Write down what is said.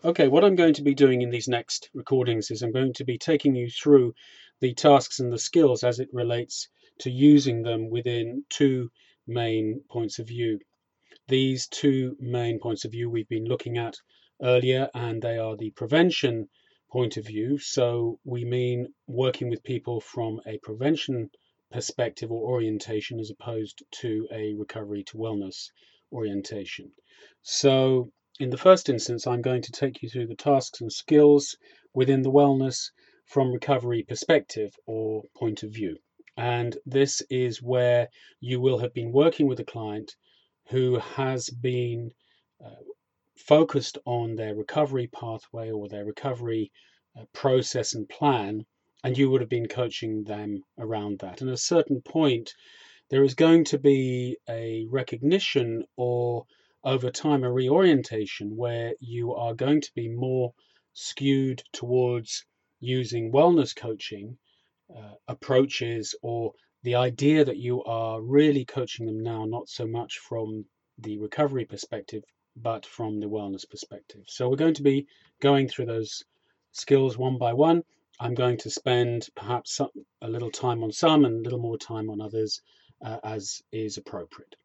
Okay, what I'm going to be doing in these next recordings is I'm going to be taking you through the tasks and the skills as it relates to using them within two main points of view. These two main points of view we've been looking at earlier, and they are the prevention point of view. So we mean working with people from a prevention perspective or orientation as opposed to a recovery to wellness orientation. So in the first instance, I'm going to take you through the tasks and skills within the wellness from recovery perspective or point of view. And this is where you will have been working with a client who has been uh, focused on their recovery pathway or their recovery process and plan, and you would have been coaching them around that. And at a certain point, there is going to be a recognition or over time a reorientation where you are going to be more skewed towards using wellness coaching approaches, or the idea that you are really coaching them now, not so much from the recovery perspective, but from the wellness perspective. So we're going to be going through those skills one by one. I'm going to spend perhaps a little time on some and a little more time on others as is appropriate.